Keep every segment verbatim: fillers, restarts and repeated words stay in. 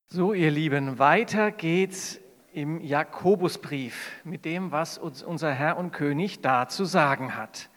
So, ihr Lieben, weiter geht's im Jakobusbrief mit dem, was uns unser Herr und König da zu sagen hat.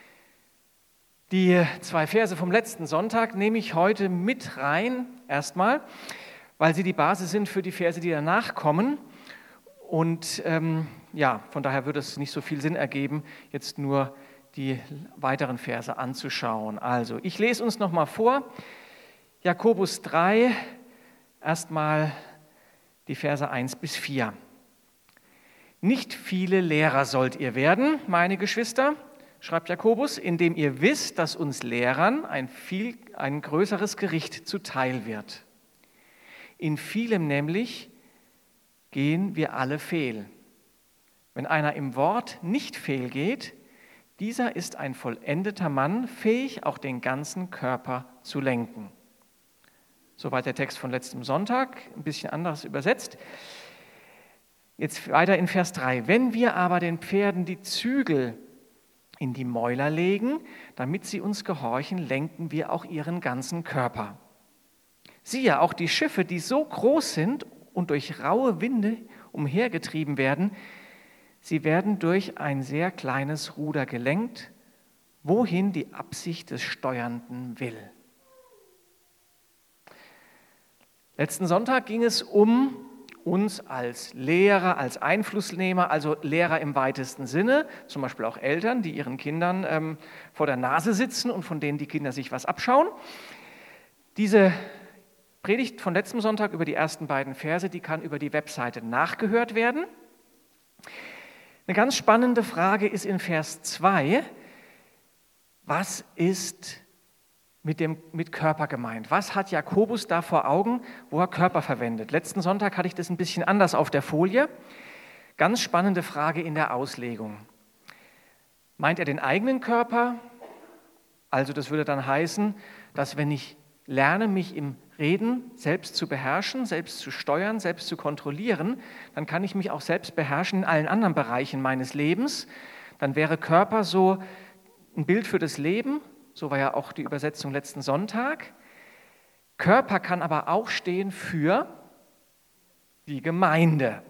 Die zwei Verse vom letzten Sonntag nehme ich heute mit rein, erstmal, weil sie die Basis sind für die Verse, die danach kommen. Und ähm, ja, von daher würde es nicht so viel Sinn ergeben, jetzt nur die weiteren Verse anzuschauen. Also, ich lese uns nochmal vor, Jakobus drei, erstmal die Verse eins bis vier. Nicht viele Lehrer sollt ihr werden, meine Geschwister, schreibt Jakobus, indem ihr wisst, dass uns Lehrern ein viel ein größeres Gericht zuteil wird. In vielem nämlich gehen wir alle fehl. Wenn einer im Wort nicht fehlgeht, dieser ist ein vollendeter Mann, fähig, auch den ganzen Körper zu lenken. Soweit der Text von letztem Sonntag, ein bisschen anders übersetzt. Jetzt weiter in Vers drei. Wenn wir aber den Pferden die Zügel in die Mäuler legen, damit sie uns gehorchen, lenken wir auch ihren ganzen Körper. Siehe, auch die Schiffe, die so groß sind und durch raue Winde umhergetrieben werden, sie werden durch ein sehr kleines Ruder gelenkt, wohin die Absicht des Steuernden will. Letzten Sonntag ging es um uns als Lehrer, als Einflussnehmer, also Lehrer im weitesten Sinne, zum Beispiel auch Eltern, die ihren Kindern ähm, vor der Nase sitzen und von denen die Kinder sich was abschauen. Diese Predigt von letztem Sonntag über die ersten beiden Verse, die kann über die Webseite nachgehört werden. Eine ganz spannende Frage ist in Vers zwei, was ist Mit, dem, mit Körper gemeint. Was hat Jakobus da vor Augen, wo er Körper verwendet? Letzten Sonntag hatte ich das ein bisschen anders auf der Folie. Ganz spannende Frage in der Auslegung. Meint er den eigenen Körper? Also das würde dann heißen, dass wenn ich lerne, mich im Reden selbst zu beherrschen, selbst zu steuern, selbst zu kontrollieren, dann kann ich mich auch selbst beherrschen in allen anderen Bereichen meines Lebens. Dann wäre Körper so ein Bild für das Leben. So war ja auch die Übersetzung letzten Sonntag. Körper kann aber auch stehen für die Gemeinde.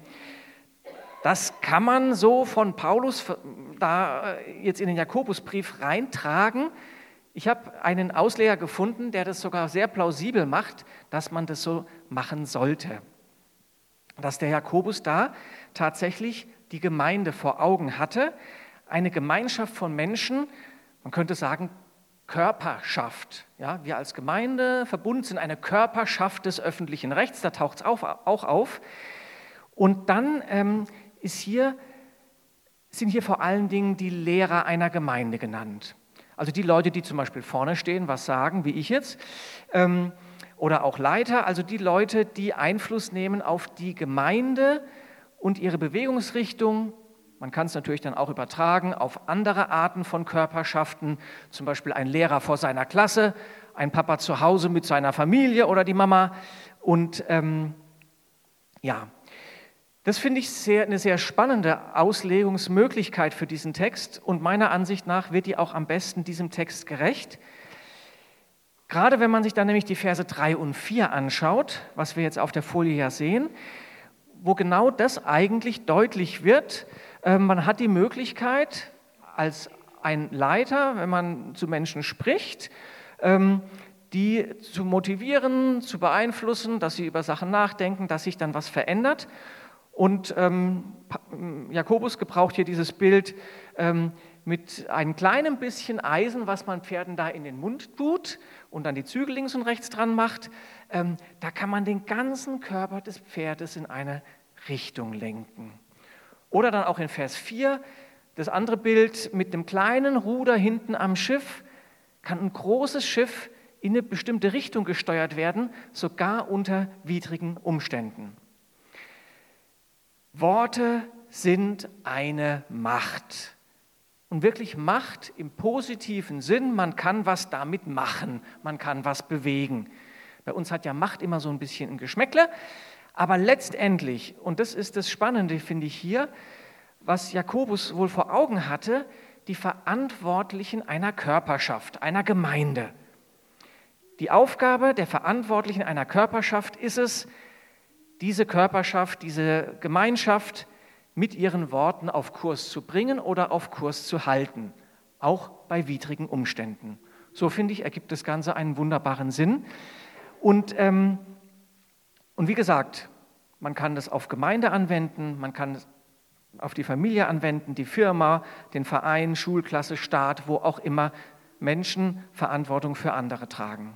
Das kann man so von Paulus da jetzt in den Jakobusbrief reintragen. Ich habe einen Ausleger gefunden, der das sogar sehr plausibel macht, dass man das so machen sollte. Dass der Jakobus da tatsächlich die Gemeinde vor Augen hatte, eine Gemeinschaft von Menschen, man könnte sagen, Körperschaft. Ja, wir als Gemeinde verbunden sind eine Körperschaft des öffentlichen Rechts, da taucht es auch auf. Und dann ähm, ist hier, sind hier vor allen Dingen die Lehrer einer Gemeinde genannt. Also die Leute, die zum Beispiel vorne stehen, was sagen, wie ich jetzt, ähm, oder auch Leiter, also die Leute, die Einfluss nehmen auf die Gemeinde und ihre Bewegungsrichtung. Man kann es natürlich dann auch übertragen auf andere Arten von Körperschaften, zum Beispiel ein Lehrer vor seiner Klasse, ein Papa zu Hause mit seiner Familie oder die Mama. Und ähm, ja, das finde ich sehr, eine sehr spannende Auslegungsmöglichkeit für diesen Text und meiner Ansicht nach wird die auch am besten diesem Text gerecht. Gerade wenn man sich dann nämlich die Verse drei und vier anschaut, was wir jetzt auf der Folie ja sehen, wo genau das eigentlich deutlich wird. Man hat die Möglichkeit, als ein Leiter, wenn man zu Menschen spricht, die zu motivieren, zu beeinflussen, dass sie über Sachen nachdenken, dass sich dann was verändert. Und Jakobus gebraucht hier dieses Bild mit einem kleinen bisschen Eisen, was man Pferden da in den Mund tut und dann die Zügel links und rechts dran macht. Da kann man den ganzen Körper des Pferdes in eine Richtung lenken. Oder dann auch in Vers vier, das andere Bild mit dem kleinen Ruder hinten am Schiff, kann ein großes Schiff in eine bestimmte Richtung gesteuert werden, sogar unter widrigen Umständen. Worte sind eine Macht. Und wirklich Macht im positiven Sinn, man kann was damit machen, man kann was bewegen. Bei uns hat ja Macht immer so ein bisschen ein Geschmäckle. Aber letztendlich, und das ist das Spannende, finde ich hier, was Jakobus wohl vor Augen hatte, die Verantwortlichen einer Körperschaft, einer Gemeinde. Die Aufgabe der Verantwortlichen einer Körperschaft ist es, diese Körperschaft, diese Gemeinschaft mit ihren Worten auf Kurs zu bringen oder auf Kurs zu halten, auch bei widrigen Umständen. So finde ich, ergibt das Ganze einen wunderbaren Sinn. Und, ähm, und wie gesagt, man kann das auf Gemeinde anwenden, man kann es auf die Familie anwenden, die Firma, den Verein, Schulklasse, Staat, wo auch immer Menschen Verantwortung für andere tragen.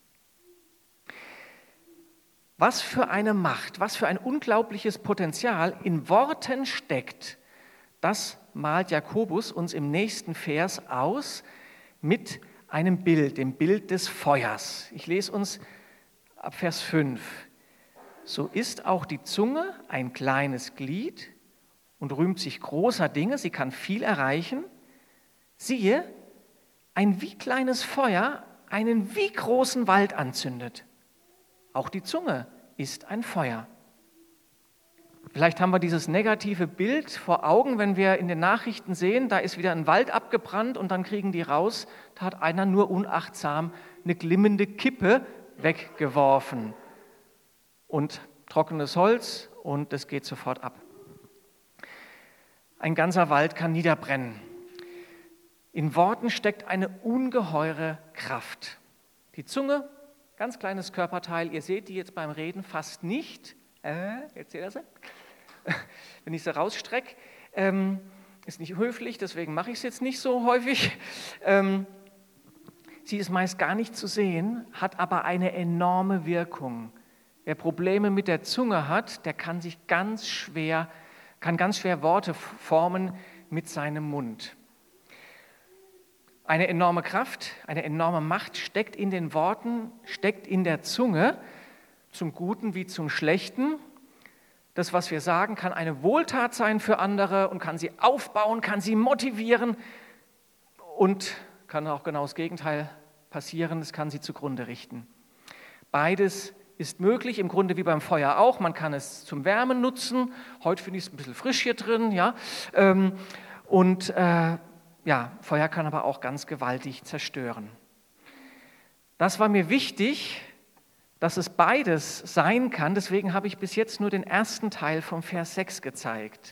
Was für eine Macht, was für ein unglaubliches Potenzial in Worten steckt, das malt Jakobus uns im nächsten Vers aus mit einem Bild, dem Bild des Feuers. Ich lese uns ab Vers fünf. So ist auch die Zunge ein kleines Glied und rühmt sich großer Dinge, sie kann viel erreichen. Siehe, ein wie kleines Feuer einen wie großen Wald anzündet. Auch die Zunge ist ein Feuer. Vielleicht haben wir dieses negative Bild vor Augen, wenn wir in den Nachrichten sehen, da ist wieder ein Wald abgebrannt und dann kriegen die raus, da hat einer nur unachtsam eine glimmende Kippe weggeworfen und trockenes Holz und das geht sofort ab. Ein ganzer Wald kann niederbrennen. In Worten steckt eine ungeheure Kraft. Die Zunge, ganz kleines Körperteil, ihr seht die jetzt beim Reden fast nicht. Äh, jetzt seht ihr sie. Wenn ich sie rausstrecke, ähm, ist nicht höflich, deswegen mache ich es jetzt nicht so häufig. Ähm, sie ist meist gar nicht zu sehen, hat aber eine enorme Wirkung. Wer Probleme mit der Zunge hat, der kann sich ganz schwer, kann ganz schwer Worte formen mit seinem Mund. Eine enorme Kraft, eine enorme Macht steckt in den Worten, steckt in der Zunge, zum Guten wie zum Schlechten. Das, was wir sagen, kann eine Wohltat sein für andere und kann sie aufbauen, kann sie motivieren und kann auch genau das Gegenteil passieren, es kann sie zugrunde richten. Beides ist möglich, im Grunde wie beim Feuer auch. Man kann es zum Wärmen nutzen. Heute finde ich es ein bisschen frisch hier drin. Ja? Und äh, ja, Feuer kann aber auch ganz gewaltig zerstören. Das war mir wichtig, dass es beides sein kann. Deswegen habe ich bis jetzt nur den ersten Teil vom Vers sechs gezeigt.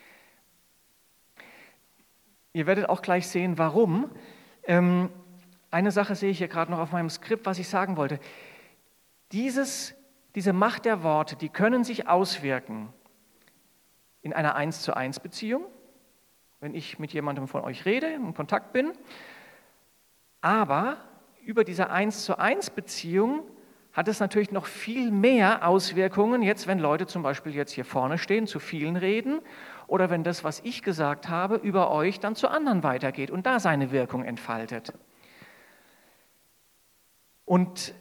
Ihr werdet auch gleich sehen, warum. Ähm, eine Sache sehe ich hier gerade noch auf meinem Skript, was ich sagen wollte. Dieses, diese Macht der Worte, die können sich auswirken in einer eins zu eins Beziehung, wenn ich mit jemandem von euch rede, in Kontakt bin. Aber über diese eins zu eins Beziehung hat es natürlich noch viel mehr Auswirkungen, jetzt wenn Leute zum Beispiel jetzt hier vorne stehen, zu vielen reden oder wenn das, was ich gesagt habe, über euch dann zu anderen weitergeht und da seine Wirkung entfaltet. Und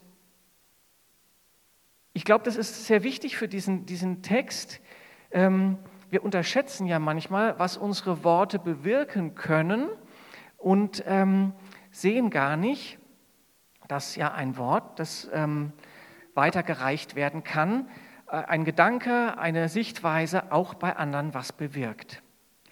ich glaube, das ist sehr wichtig für diesen, diesen Text. Ähm, wir unterschätzen ja manchmal, was unsere Worte bewirken können und ähm, sehen gar nicht, dass ja ein Wort, das ähm, weitergereicht werden kann, äh, ein Gedanke, eine Sichtweise auch bei anderen was bewirkt.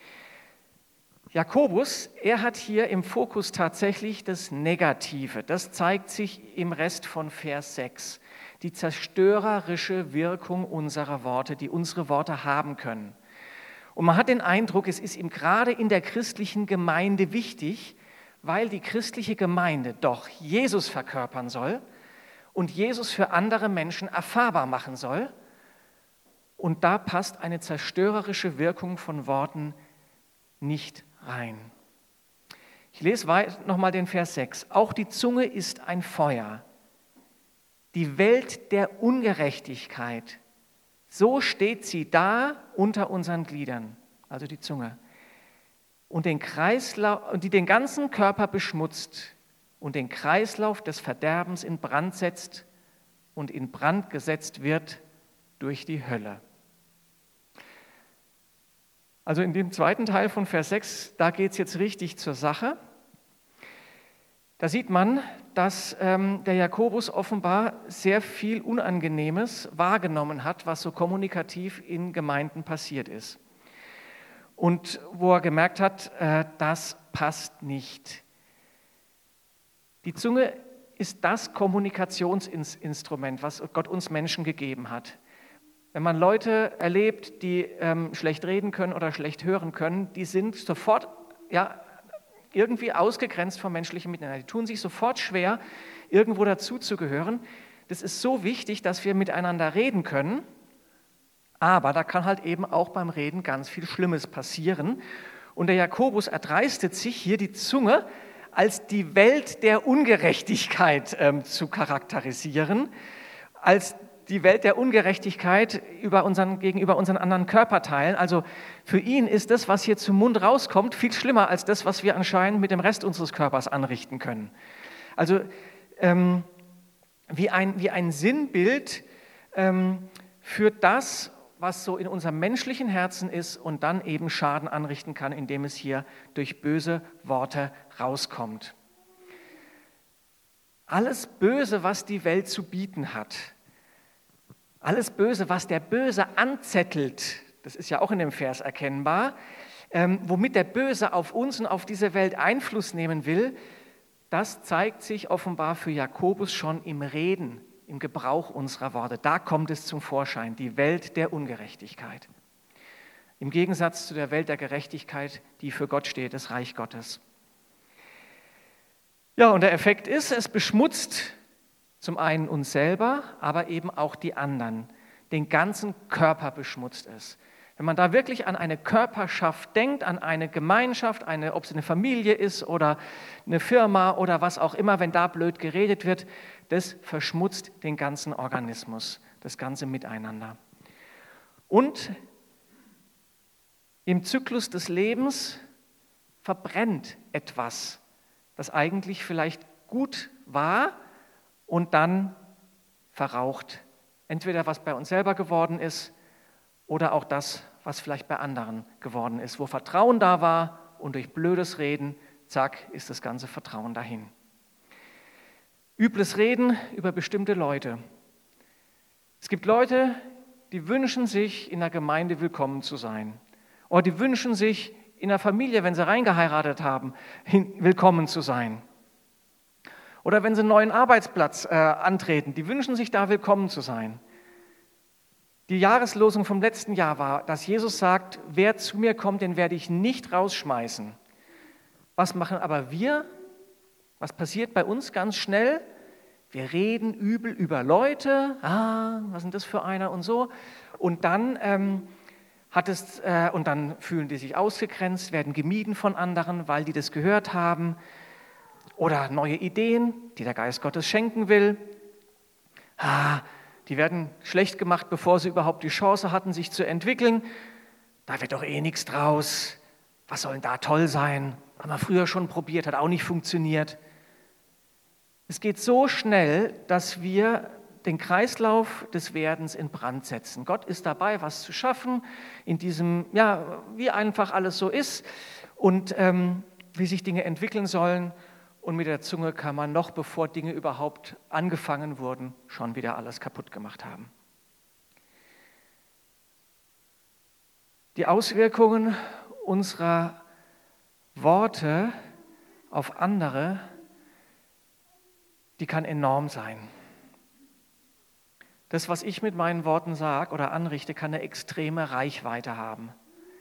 Jakobus, er hat hier im Fokus tatsächlich das Negative. Das zeigt sich im Rest von Vers sechs. Die zerstörerische Wirkung unserer Worte, die unsere Worte haben können. Und man hat den Eindruck, es ist ihm gerade in der christlichen Gemeinde wichtig, weil die christliche Gemeinde doch Jesus verkörpern soll und Jesus für andere Menschen erfahrbar machen soll. Und da passt eine zerstörerische Wirkung von Worten nicht rein. Ich lese nochmal den Vers sechs. Auch die Zunge ist ein Feuer, die Welt der Ungerechtigkeit. So steht sie da unter unseren Gliedern, also die Zunge. Und den Kreislauf, die den ganzen Körper beschmutzt und den Kreislauf des Verderbens in Brand setzt und in Brand gesetzt wird durch die Hölle. Also in dem zweiten Teil von Vers sechs, da geht es jetzt richtig zur Sache. Da sieht man, dass ähm, der Jakobus offenbar sehr viel Unangenehmes wahrgenommen hat, was so kommunikativ in Gemeinden passiert ist. Und wo er gemerkt hat, äh, das passt nicht. Die Zunge ist das Kommunikationsinstrument, was Gott uns Menschen gegeben hat. Wenn man Leute erlebt, die ähm, schlecht reden können oder schlecht hören können, die sind sofort ja, irgendwie ausgegrenzt vom menschlichen Miteinander. Die tun sich sofort schwer, irgendwo dazuzugehören. Das ist so wichtig, dass wir miteinander reden können, aber da kann halt eben auch beim Reden ganz viel Schlimmes passieren. Und der Jakobus erdreistet sich hier, die Zunge als die Welt der Ungerechtigkeit ähm, zu charakterisieren, als die Welt der Ungerechtigkeit über unseren, gegenüber unseren anderen Körperteilen. Also für ihn ist das, was hier zum Mund rauskommt, viel schlimmer als das, was wir anscheinend mit dem Rest unseres Körpers anrichten können. Also ähm, wie, ein, wie ein Sinnbild ähm, für das, was so in unserem menschlichen Herzen ist und dann eben Schaden anrichten kann, indem es hier durch böse Worte rauskommt. Alles Böse, was die Welt zu bieten hat, alles Böse, was der Böse anzettelt, das ist ja auch in dem Vers erkennbar, ähm, womit der Böse auf uns und auf diese Welt Einfluss nehmen will, das zeigt sich offenbar für Jakobus schon im Reden, im Gebrauch unserer Worte. Da kommt es zum Vorschein, die Welt der Ungerechtigkeit. Im Gegensatz zu der Welt der Gerechtigkeit, die für Gott steht, das Reich Gottes. Ja, und der Effekt ist, es beschmutzt zum einen uns selber, aber eben auch die anderen. Den ganzen Körper beschmutzt es. Wenn man da wirklich an eine Körperschaft denkt, an eine Gemeinschaft, eine, ob es eine Familie ist oder eine Firma oder was auch immer, wenn da blöd geredet wird, das verschmutzt den ganzen Organismus, das ganze Miteinander. Und im Zyklus des Lebens verbrennt etwas, das eigentlich vielleicht gut war, und dann verraucht. Entweder was bei uns selber geworden ist oder auch das, was vielleicht bei anderen geworden ist, wo Vertrauen da war und durch blödes Reden, zack, ist das ganze Vertrauen dahin. Übles Reden über bestimmte Leute. Es gibt Leute, die wünschen sich, in der Gemeinde willkommen zu sein. Oder die wünschen sich, in der Familie, wenn sie reingeheiratet haben, willkommen zu sein. Oder wenn sie einen neuen Arbeitsplatz äh, antreten, die wünschen sich da willkommen zu sein. Die Jahreslosung vom letzten Jahr war, dass Jesus sagt, wer zu mir kommt, den werde ich nicht rausschmeißen. Was machen aber wir? Was passiert bei uns ganz schnell? Wir reden übel über Leute, ah, was ist denn das für einer und so. Und dann, ähm, hat es, äh, und dann fühlen die sich ausgegrenzt, werden gemieden von anderen, weil die das gehört haben. Oder neue Ideen, die der Geist Gottes schenken will. Ah, die werden schlecht gemacht, bevor sie überhaupt die Chance hatten, sich zu entwickeln. Da wird doch eh nichts draus. Was soll denn da toll sein? Haben wir früher schon probiert, hat auch nicht funktioniert. Es geht so schnell, dass wir den Kreislauf des Werdens in Brand setzen. Gott ist dabei, was zu schaffen, in diesem, ja, wie einfach alles so ist und ähm, wie sich Dinge entwickeln sollen. Und mit der Zunge kann man noch, bevor Dinge überhaupt angefangen wurden, schon wieder alles kaputt gemacht haben. Die Auswirkungen unserer Worte auf andere, die kann enorm sein. Das, was ich mit meinen Worten sage oder anrichte, kann eine extreme Reichweite haben.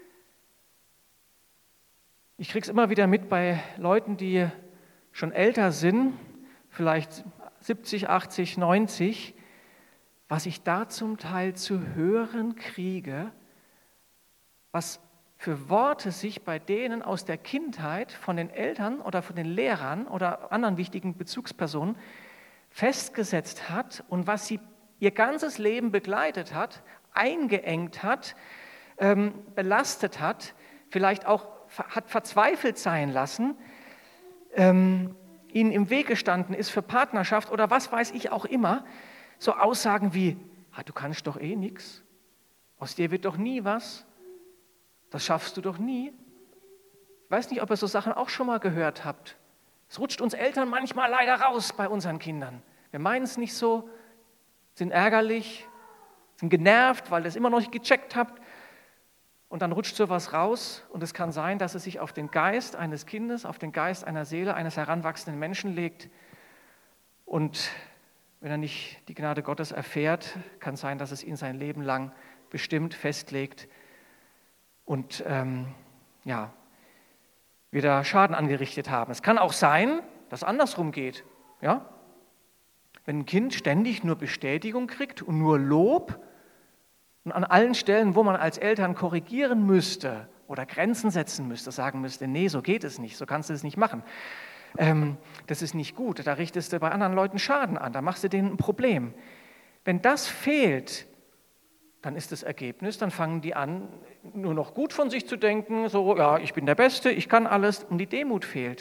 Ich kriege es immer wieder mit bei Leuten, die schon älter sind, vielleicht siebzig, achtzig, neunzig, was ich da zum Teil zu hören kriege, was für Worte sich bei denen aus der Kindheit von den Eltern oder von den Lehrern oder anderen wichtigen Bezugspersonen festgesetzt hat und was sie ihr ganzes Leben begleitet hat, eingeengt hat, ähm, belastet hat, vielleicht auch hat verzweifelt sein lassen, ähm, ihnen im Weg gestanden ist für Partnerschaft oder was weiß ich auch immer, so Aussagen wie, ah, du kannst doch eh nichts, aus dir wird doch nie was, das schaffst du doch nie. Ich weiß nicht, ob ihr so Sachen auch schon mal gehört habt. Es rutscht uns Eltern manchmal leider raus bei unseren Kindern. Wir meinen es nicht so, sind ärgerlich, sind genervt, weil ihr es immer noch nicht gecheckt habt. Und dann rutscht sowas raus und es kann sein, dass es sich auf den Geist eines Kindes, auf den Geist einer Seele, eines heranwachsenden Menschen legt und wenn er nicht die Gnade Gottes erfährt, kann sein, dass es ihn sein Leben lang bestimmt, festlegt und ähm, ja, wir da Schaden angerichtet haben. Es kann auch sein, dass es andersrum geht. Ja? Wenn ein Kind ständig nur Bestätigung kriegt und nur Lob und an allen Stellen, wo man als Eltern korrigieren müsste oder Grenzen setzen müsste, sagen müsste, nee, so geht es nicht, so kannst du es nicht machen. Ähm, das ist nicht gut, da richtest du bei anderen Leuten Schaden an, da machst du denen ein Problem. Wenn das fehlt, dann ist das Ergebnis, dann fangen die an, nur noch gut von sich zu denken, so, ja, ich bin der Beste, ich kann alles, und die Demut fehlt.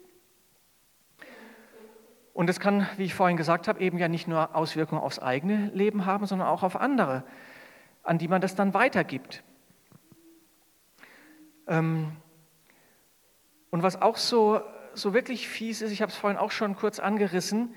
Und das kann, wie ich vorhin gesagt habe, eben ja nicht nur Auswirkungen aufs eigene Leben haben, sondern auch auf andere, an die man das dann weitergibt. Und was auch so, so wirklich fies ist, ich habe es vorhin auch schon kurz angerissen,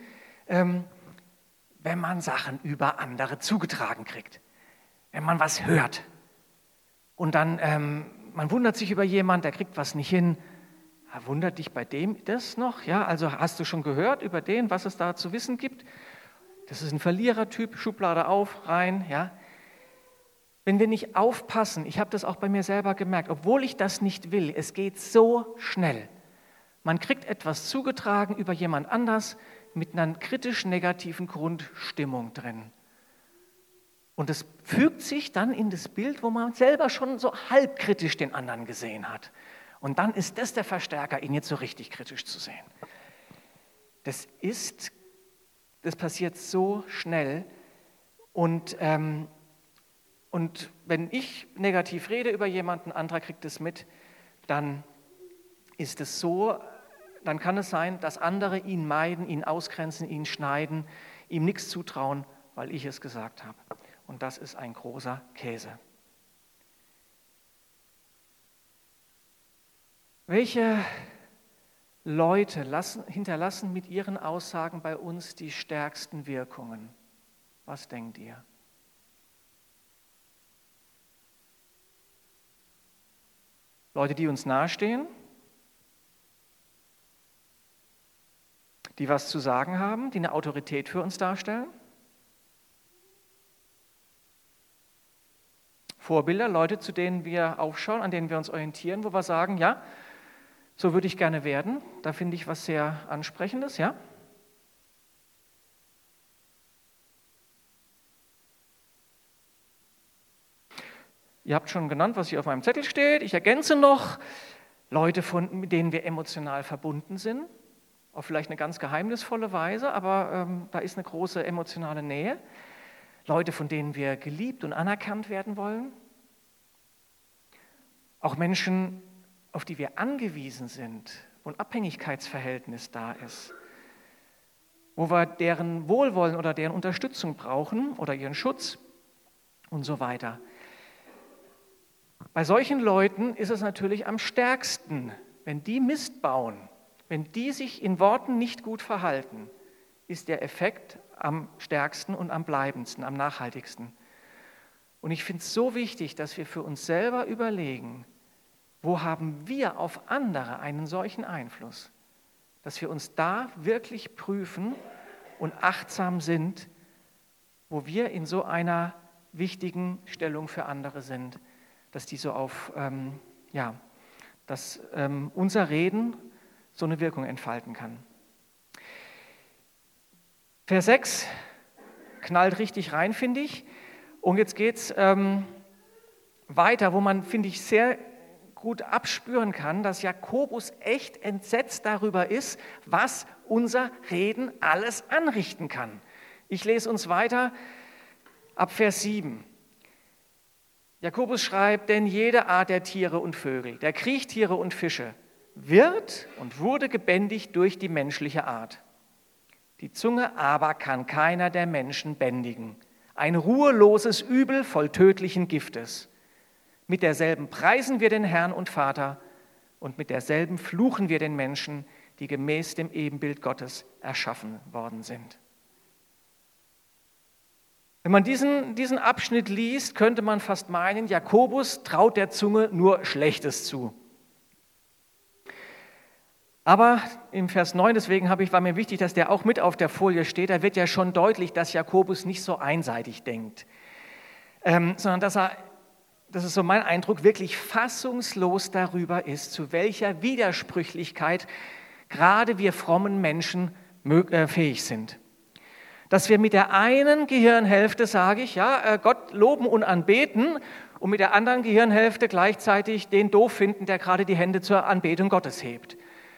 wenn man Sachen über andere zugetragen kriegt, wenn man was hört und dann, ähm, man wundert sich über jemanden, der kriegt was nicht hin. Wundert dich bei dem das noch? Ja, also hast du schon gehört über den, was es da zu wissen gibt? Das ist ein Verlierertyp, Schublade auf, rein, ja. Wenn wir nicht aufpassen, ich habe das auch bei mir selber gemerkt, obwohl ich das nicht will, es geht so schnell. Man kriegt etwas zugetragen über jemand anders mit einer kritisch-negativen Grundstimmung drin. Und es fügt sich dann in das Bild, wo man selber schon so halbkritisch den anderen gesehen hat. Und dann ist das der Verstärker, ihn jetzt so richtig kritisch zu sehen. Das ist, das passiert so schnell. Und, ähm, und wenn ich negativ rede über jemanden, ein anderer kriegt es mit, dann ist es so, dann kann es sein, dass andere ihn meiden, ihn ausgrenzen, ihn schneiden, ihm nichts zutrauen, weil ich es gesagt habe. Und das ist ein großer Käse. Welche Leute lassen, hinterlassen mit ihren Aussagen bei uns die stärksten Wirkungen? Was denkt ihr? Leute, die uns nahestehen, die was zu sagen haben, die eine Autorität für uns darstellen? Vorbilder, Leute, zu denen wir aufschauen, an denen wir uns orientieren, wo wir sagen, ja, so würde ich gerne werden. Da finde ich was sehr Ansprechendes, ja? Ihr habt schon genannt, was hier auf meinem Zettel steht. Ich ergänze noch Leute, von, mit denen wir emotional verbunden sind, auf vielleicht eine ganz geheimnisvolle Weise, aber ähm, da ist eine große emotionale Nähe. Leute, von denen wir geliebt und anerkannt werden wollen. Auch Menschen, auf die wir angewiesen sind, wo ein Abhängigkeitsverhältnis da ist, wo wir deren Wohlwollen oder deren Unterstützung brauchen oder ihren Schutz und so weiter. Bei solchen Leuten ist es natürlich am stärksten, wenn die Mist bauen, wenn die sich in Worten nicht gut verhalten, ist der Effekt am stärksten und am bleibendsten, am nachhaltigsten. Und ich finde es so wichtig, dass wir für uns selber überlegen, wo haben wir auf andere einen solchen Einfluss, dass wir uns da wirklich prüfen und achtsam sind, wo wir in so einer wichtigen Stellung für andere sind, dass die so auf, ähm, ja, dass ähm, unser Reden so eine Wirkung entfalten kann. Vers sechs knallt richtig rein, finde ich. Und jetzt geht es ähm, weiter, wo man, finde ich, sehr gut abspüren kann, dass Jakobus echt entsetzt darüber ist, was unser Reden alles anrichten kann. Ich lese uns weiter ab Vers sieben. Jakobus schreibt, denn jede Art der Tiere und Vögel, der Kriechtiere und Fische, wird und wurde gebändigt durch die menschliche Art. Die Zunge aber kann keiner der Menschen bändigen. Ein ruheloses Übel voll tödlichen Giftes. Mit derselben preisen wir den Herrn und Vater und mit derselben fluchen wir den Menschen, die gemäß dem Ebenbild Gottes erschaffen worden sind. Wenn man diesen, diesen Abschnitt liest, könnte man fast meinen, Jakobus traut der Zunge nur Schlechtes zu. Aber im Vers neun, deswegen habe ich, war mir wichtig, dass der auch mit auf der Folie steht, da wird ja schon deutlich, dass Jakobus nicht so einseitig denkt, ähm, sondern dass er, das ist so mein Eindruck, wirklich fassungslos darüber ist, zu welcher Widersprüchlichkeit gerade wir frommen Menschen äh, fähig sind. Dass wir mit der einen Gehirnhälfte, sage ich, ja, Gott loben und anbeten und mit der anderen Gehirnhälfte gleichzeitig den doof finden, der gerade die Hände zur Anbetung Gottes hebt.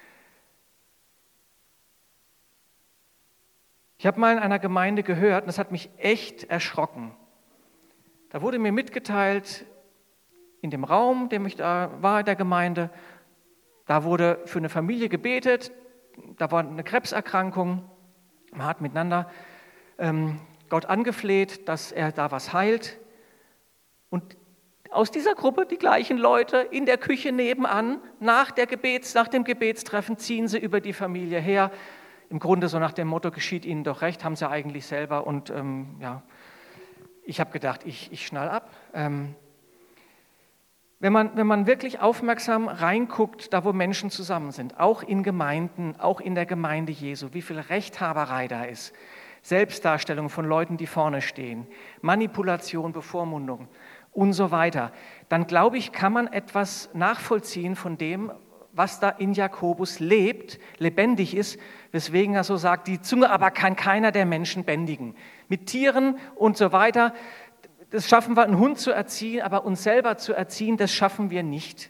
Ich habe mal in einer Gemeinde gehört, und das hat mich echt erschrocken. Da wurde mir mitgeteilt, in dem Raum, in dem ich da war, in der Gemeinde, da wurde für eine Familie gebetet, da war eine Krebserkrankung, man hat miteinander ähm, Gott angefleht, dass er da was heilt. Und aus dieser Gruppe, die gleichen Leute in der Küche nebenan, nach, der Gebets, nach dem Gebetstreffen ziehen sie über die Familie her. Im Grunde so nach dem Motto, geschieht ihnen doch recht, haben sie eigentlich selber. Und ähm, ja, ich habe gedacht, ich, ich schnall ab. Ähm, wenn man, wenn man wirklich aufmerksam reinguckt, da wo Menschen zusammen sind, auch in Gemeinden, auch in der Gemeinde Jesu, wie viel Rechthaberei da ist, Selbstdarstellung von Leuten, die vorne stehen, Manipulation, Bevormundung und so weiter, dann glaube ich, kann man etwas nachvollziehen von dem, was da in Jakobus lebt, lebendig ist, weswegen er so sagt, die Zunge aber kann keiner der Menschen bändigen. Mit Tieren und so weiter, das schaffen wir, einen Hund zu erziehen, aber uns selber zu erziehen, das schaffen wir nicht.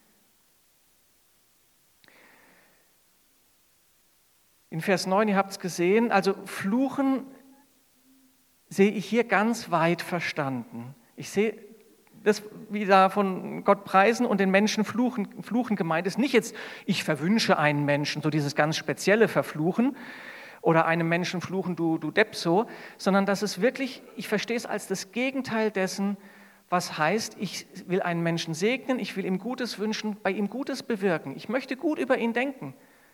In Vers neun, ihr habt es gesehen, also Fluchen sehe ich hier ganz weit verstanden. Ich sehe das, wie da von Gott preisen und den Menschen fluchen, fluchen gemeint ist. Nicht jetzt, ich verwünsche einen Menschen, so dieses ganz spezielle Verfluchen oder einem Menschen fluchen, du, du Depp so, sondern dass es wirklich, ich verstehe es als das Gegenteil dessen, was heißt, ich will einen Menschen segnen, ich will ihm Gutes wünschen, bei ihm Gutes bewirken. Ich möchte gut über ihn denken.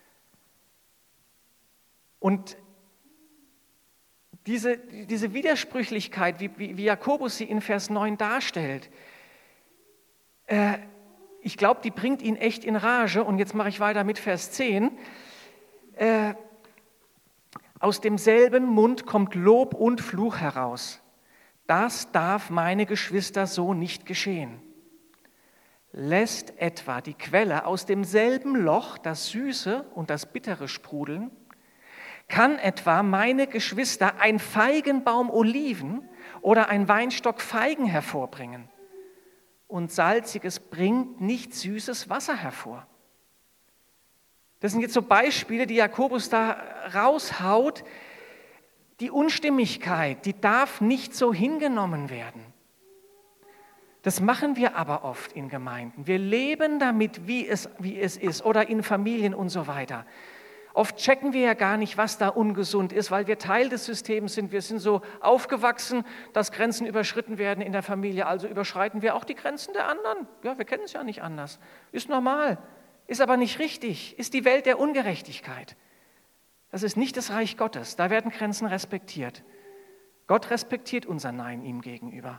Und diese, diese Widersprüchlichkeit, wie, wie, wie Jakobus sie in Vers neun darstellt, äh, ich glaube, die bringt ihn echt in Rage. Und jetzt mache ich weiter mit Vers zehn. Äh, aus demselben Mund kommt Lob und Fluch heraus. Das darf, meine Geschwister, so nicht geschehen. Lässt etwa die Quelle aus demselben Loch das Süße und das Bittere sprudeln? Kann etwa, meine Geschwister, ein Feigenbaum Oliven oder ein Weinstock Feigen hervorbringen? Und Salziges bringt nicht süßes Wasser hervor. Das sind jetzt so Beispiele, die Jakobus da raushaut. Die Unstimmigkeit, die darf nicht so hingenommen werden. Das machen wir aber oft in Gemeinden. Wir leben damit, wie es, wie es ist, oder in Familien und so weiter. Oft checken wir ja gar nicht, was da ungesund ist, weil wir Teil des Systems sind. Wir sind so aufgewachsen, dass Grenzen überschritten werden in der Familie. Also überschreiten wir auch die Grenzen der anderen. Ja, wir kennen es ja nicht anders. Ist normal, ist aber nicht richtig. Ist die Welt der Ungerechtigkeit. Das ist nicht das Reich Gottes. Da werden Grenzen respektiert. Gott respektiert unser Nein ihm gegenüber.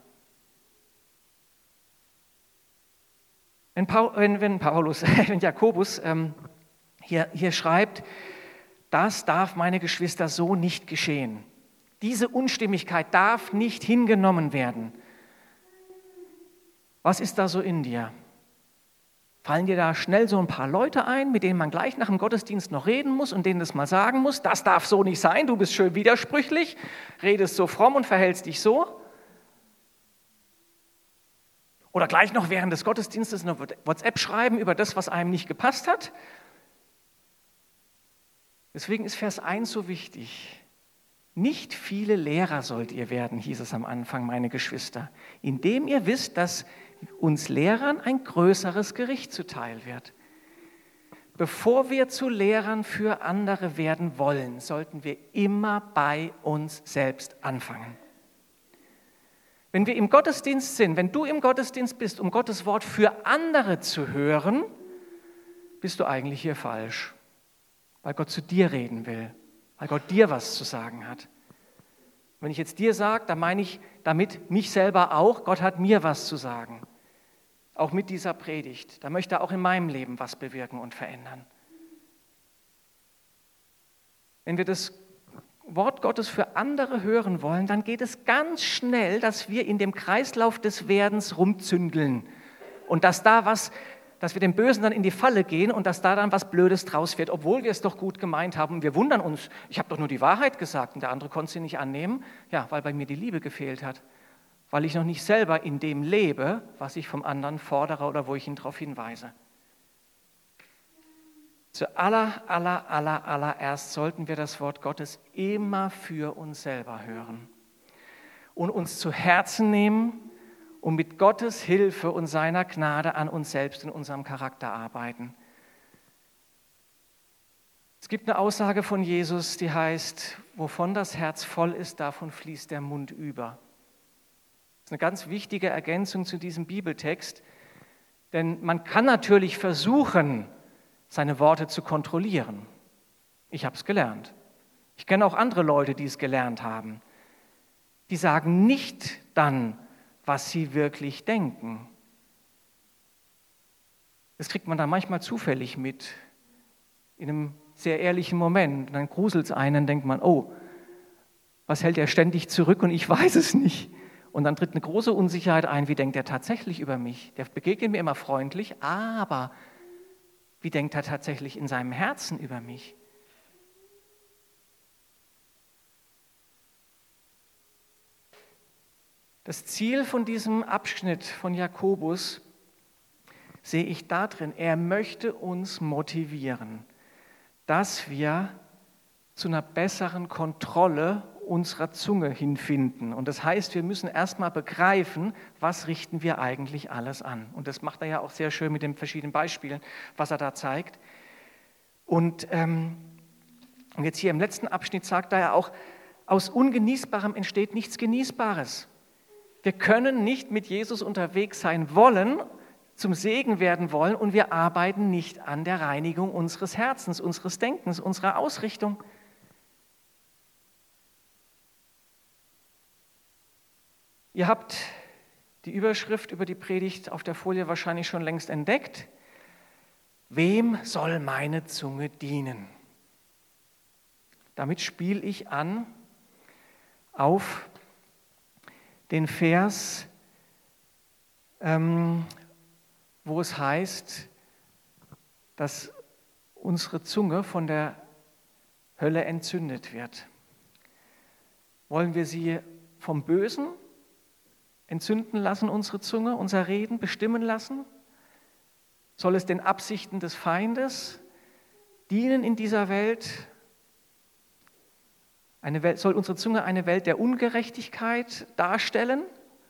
Wenn, Paul, wenn, wenn Paulus, wenn Jakobus ähm, Hier, hier schreibt, das darf, meine Geschwister, so nicht geschehen. Diese Unstimmigkeit darf nicht hingenommen werden. Was ist da so in dir? Fallen dir da schnell so ein paar Leute ein, mit denen man gleich nach dem Gottesdienst noch reden muss und denen das mal sagen muss, das darf so nicht sein, du bist schön widersprüchlich, redest so fromm und verhältst dich so? Oder gleich noch während des Gottesdienstes eine WhatsApp schreiben über das, was einem nicht gepasst hat? Deswegen ist Vers eins so wichtig. Nicht viele Lehrer sollt ihr werden, hieß es am Anfang, meine Geschwister, indem ihr wisst, dass uns Lehrern ein größeres Gericht zuteil wird. Bevor wir zu Lehrern für andere werden wollen, sollten wir immer bei uns selbst anfangen. Wenn wir im Gottesdienst sind, wenn du im Gottesdienst bist, um Gottes Wort für andere zu hören, bist du eigentlich hier falsch. Weil Gott zu dir reden will, weil Gott dir was zu sagen hat. Wenn ich jetzt dir sage, dann meine ich damit mich selber auch, Gott hat mir was zu sagen. Auch mit dieser Predigt. Da möchte er auch in meinem Leben was bewirken und verändern. wenn wir das Wort Gottes für andere hören wollen, dann geht es ganz schnell, dass wir in dem Kreislauf des Werdens rumzündeln und dass da was, dass wir dem Bösen dann in die Falle gehen und dass da dann was Blödes draus wird, obwohl wir es doch gut gemeint haben. Wir wundern uns, ich habe doch nur die Wahrheit gesagt und der andere konnte sie nicht annehmen. Ja, weil bei mir die Liebe gefehlt hat, weil ich noch nicht selber in dem lebe, was ich vom anderen fordere oder wo ich ihn darauf hinweise. Zualler, aller, aller, allererst sollten wir das Wort Gottes immer für uns selber hören und uns zu Herzen nehmen und mit Gottes Hilfe und seiner Gnade an uns selbst in unserem Charakter arbeiten. Es gibt eine Aussage von Jesus, die heißt, wovon das Herz voll ist, davon fließt der Mund über. Das ist eine ganz wichtige Ergänzung zu diesem Bibeltext, denn man kann natürlich versuchen, seine Worte zu kontrollieren. Ich habe es gelernt. Ich kenne auch andere Leute, die es gelernt haben. Die sagen nicht dann, was sie wirklich denken. Das kriegt man dann manchmal zufällig mit, in einem sehr ehrlichen Moment. Und dann gruselt es einen, dann denkt man, oh, was hält er ständig zurück und ich weiß es nicht. Und dann tritt eine große Unsicherheit ein, wie denkt er tatsächlich über mich? Der begegnet mir immer freundlich, aber wie denkt er tatsächlich in seinem Herzen über mich? Das Ziel von diesem Abschnitt von Jakobus sehe ich darin, er möchte uns motivieren, dass wir zu einer besseren Kontrolle unserer Zunge hinfinden. Und das heißt, wir müssen erstmal begreifen, was richten wir eigentlich alles an. Und das macht er ja auch sehr schön mit den verschiedenen Beispielen, was er da zeigt. Und ähm, jetzt hier im letzten Abschnitt sagt er ja auch, aus Ungenießbarem entsteht nichts Genießbares. Wir können nicht mit Jesus unterwegs sein wollen, zum Segen werden wollen und wir arbeiten nicht an der Reinigung unseres Herzens, unseres Denkens, unserer Ausrichtung. Ihr habt die Überschrift über die Predigt auf der Folie wahrscheinlich schon längst entdeckt. Wem soll meine Zunge dienen? Damit spiele ich an auf den Vers, ähm, wo es heißt, dass unsere Zunge von der Hölle entzündet wird. Wollen wir sie vom Bösen entzünden lassen, unsere Zunge, unser Reden bestimmen lassen? Soll es den Absichten des Feindes dienen in dieser Welt? Eine Welt, soll unsere Zunge eine Welt der Ungerechtigkeit darstellen?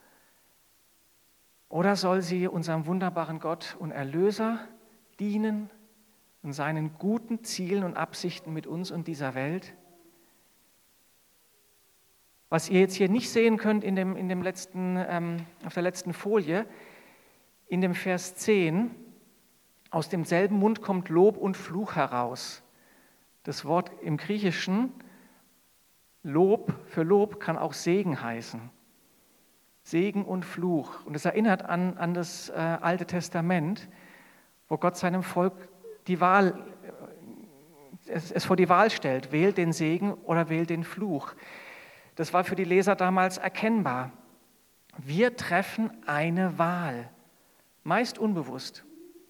Oder soll sie unserem wunderbaren Gott und Erlöser dienen und seinen guten Zielen und Absichten mit uns und dieser Welt? Was ihr jetzt hier nicht sehen könnt in dem, in dem letzten, ähm, auf der letzten Folie, in dem Vers zehn, aus demselben Mund kommt Lob und Fluch heraus. Das Wort im Griechischen, Lob für Lob, kann auch Segen heißen. Segen und Fluch. Und es erinnert an, an das äh, Alte Testament, wo Gott seinem Volk die Wahl, äh, es, es vor die Wahl stellt, wählt den Segen oder wählt den Fluch. Das war für die Leser damals erkennbar. Wir treffen eine Wahl, meist unbewusst.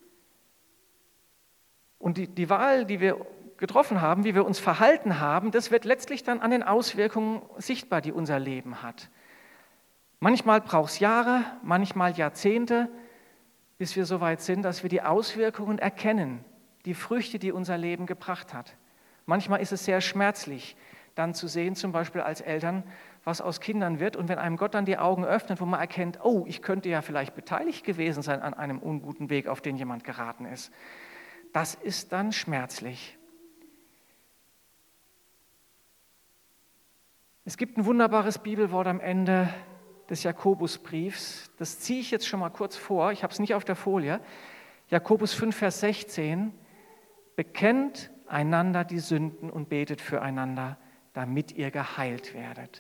Und die, die Wahl, die wir getroffen haben, wie wir uns verhalten haben, das wird letztlich dann an den Auswirkungen sichtbar, die unser Leben hat. Manchmal braucht es Jahre, manchmal Jahrzehnte, bis wir so weit sind, dass wir die Auswirkungen erkennen, die Früchte, die unser Leben gebracht hat. Manchmal ist es sehr schmerzlich, dann zu sehen, zum Beispiel als Eltern, was aus Kindern wird. Und wenn einem Gott dann die Augen öffnet, wo man erkennt, oh, ich könnte ja vielleicht beteiligt gewesen sein an einem unguten Weg, auf den jemand geraten ist. Das ist dann schmerzlich. Es gibt ein wunderbares Bibelwort am Ende des Jakobusbriefs. Das ziehe ich jetzt schon mal kurz vor. Ich habe es nicht auf der Folie. Jakobus fünf, Vers sechzehn. Bekennt einander die Sünden und betet füreinander, damit ihr geheilt werdet.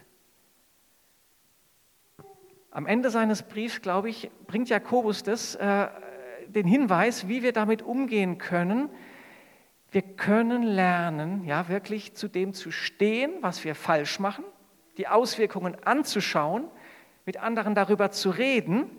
Am Ende seines Briefs, glaube ich, bringt Jakobus das, äh, den Hinweis, wie wir damit umgehen können, Wir können lernen, ja, wirklich zu dem zu stehen, was wir falsch machen, die Auswirkungen anzuschauen, mit anderen darüber zu reden.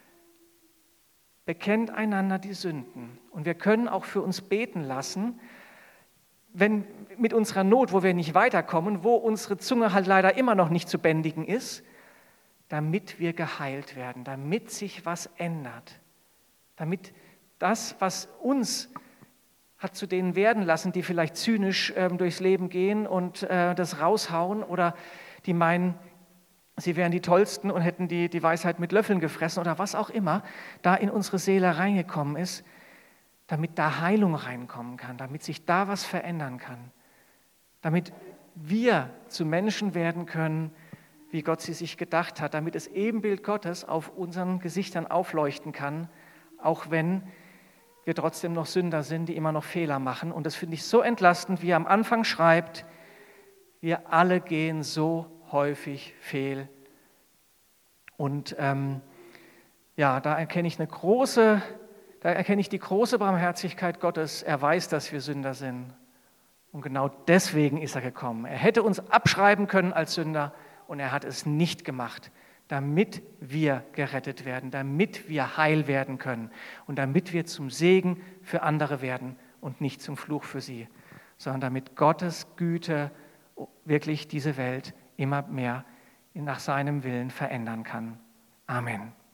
Bekennt einander die Sünden. Und wir können auch für uns beten lassen, wenn mit unserer Not, wo wir nicht weiterkommen, wo unsere Zunge halt leider immer noch nicht zu bändigen ist, damit wir geheilt werden, damit sich was ändert, damit das, was uns hat zu denen werden lassen, die vielleicht zynisch ähm, durchs Leben gehen und äh, das raushauen oder die meinen, sie wären die Tollsten und hätten die, die Weisheit mit Löffeln gefressen oder was auch immer, da in unsere Seele reingekommen ist, damit da Heilung reinkommen kann, damit sich da was verändern kann, damit wir zu Menschen werden können, wie Gott sie sich gedacht hat, damit das Ebenbild Gottes auf unseren Gesichtern aufleuchten kann, auch wenn wir trotzdem noch Sünder sind, die immer noch Fehler machen. Und das finde ich so entlastend, wie er am Anfang schreibt, wir alle gehen so häufig fehl. Und ähm, ja, da erkenne ich eine große, da erkenne ich die große Barmherzigkeit Gottes. Er weiß, dass wir Sünder sind. Und genau deswegen ist er gekommen. Er hätte uns abschreiben können als Sünder und er hat es nicht gemacht, damit wir gerettet werden, damit wir heil werden können und damit wir zum Segen für andere werden und nicht zum Fluch für sie, sondern damit Gottes Güte wirklich diese Welt immer mehr nach seinem Willen verändern kann. Amen.